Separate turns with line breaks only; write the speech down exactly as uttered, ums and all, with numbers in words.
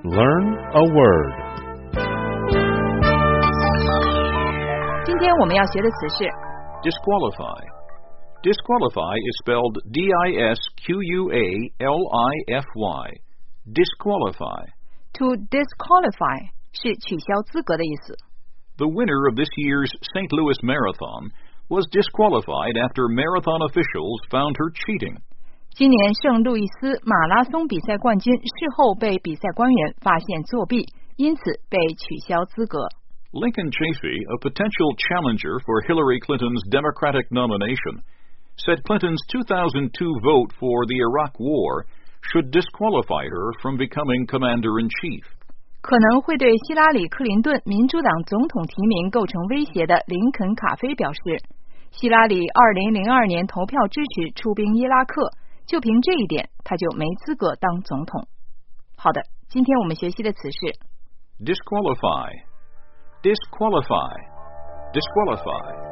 Learn a word.
今天我们要学的词是
disqualify. Disqualify is spelled D I S Q U A L I F Y. Disqualify.
To disqualify 是取消资格的意思。
The winner of this year's Saint Louis Marathon was disqualified after marathon officials found her cheating.
今年圣路易斯马拉松比赛冠军事后被比赛官员发现作弊，因此被取消资格。
Lincoln Chafee, a potential challenger for Hillary Clinton's Democratic nomination, said Clinton's two thousand two vote for the Iraq War should disqualify her from becoming commander-in-chief.
可能会对希拉里·克林顿民主党总统提名构成威胁的林肯·卡菲表示，希拉里二零零二年投票支持出兵伊拉克，就凭这一点，他就没资格当总统。好的，今天我们学习的词是
disqualify, disqualify, disqualify.